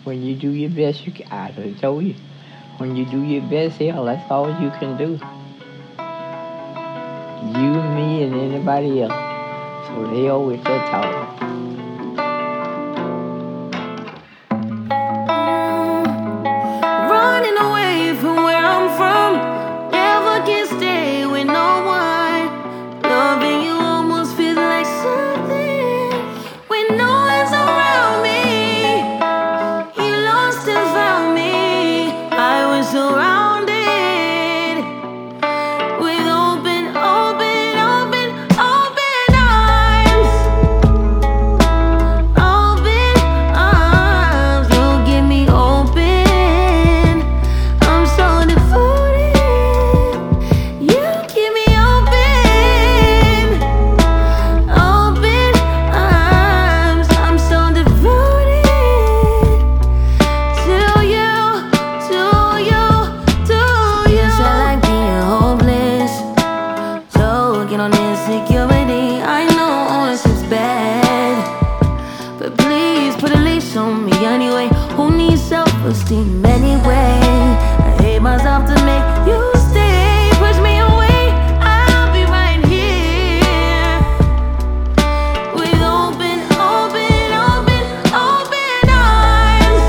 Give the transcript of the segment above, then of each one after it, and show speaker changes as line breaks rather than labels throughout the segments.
When you do your best, you can, I done told you. When you do your best, hell, that's all you can do. You, me, and anybody else. So they always that talk.
Running away from where I'm from. Never can stay with no one. Loving you almost feels like something when no one's around me. You lost and found me. I was surrounded with open, open, open, open arms. Open arms, you get me open. I'm so devoted. You keep me open. Open arms, I'm so devoted to you, to you, to you. Yes, I like being hopeless. So get on insecurity. I know this is bad, but please put a leash on me anyway. Who needs self-esteem anyway? I hate myself to make you stay. Push me away, I'll be right here with open, open, open, open arms.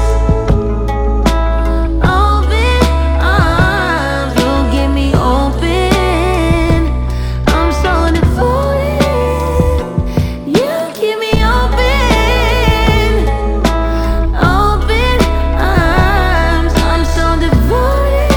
Open arms, you get me open. I'm so devoted. You keep me open. Open arms, I'm so devoted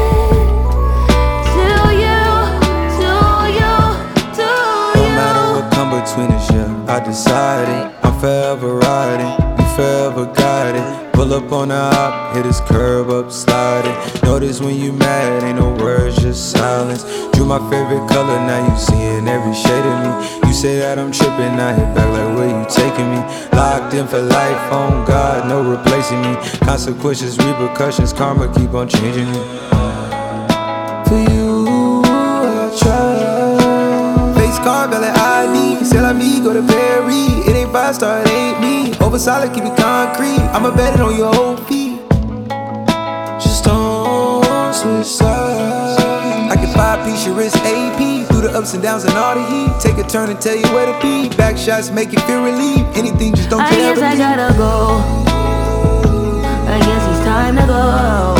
to you, to you, to
No matter what come between us, yeah, I decided I'm forever riding, you forever guiding. Pull up on the hop, hit this curb up, sliding. Notice when you mad, ain't no words, just silence. Drew my favorite color, now you seeing every shade of me. You say that I'm tripping, I hit back like where you taking me. Locked in for life, on God, no replacing me. Consequences, repercussions, karma keep on changing me. For you, I try. Face card, valid ID. Sell on me, go to Perry. It ain't 5-star, it ain't me. Over solid, keep it concrete. I'ma bet it on your whole feet. Just don't switch sides. I can 5-piece your wrist AP. Through the ups and downs and all the heat. Take a turn and tell you where to be. Back shots make you feel relief. Anything, just don't
I
care.
guess I gotta go. I guess it's time to go.